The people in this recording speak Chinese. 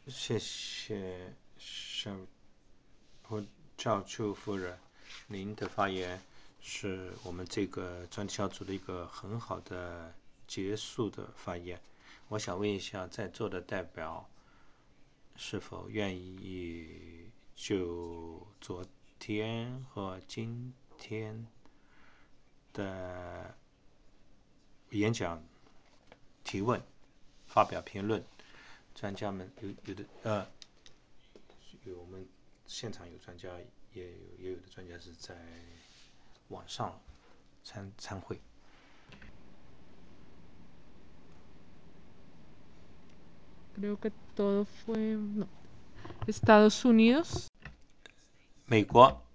谢谢赵秋夫人，您的发言是我们这个专题小组的一个很好的结束的发言。我想问一下，在座的代表是否愿意就昨天和今天的演讲提问、发表评论？专家们我们现场有专家，也有的专家是在网上参会。 Creo que todo fue... No. Estados Unidos. 美国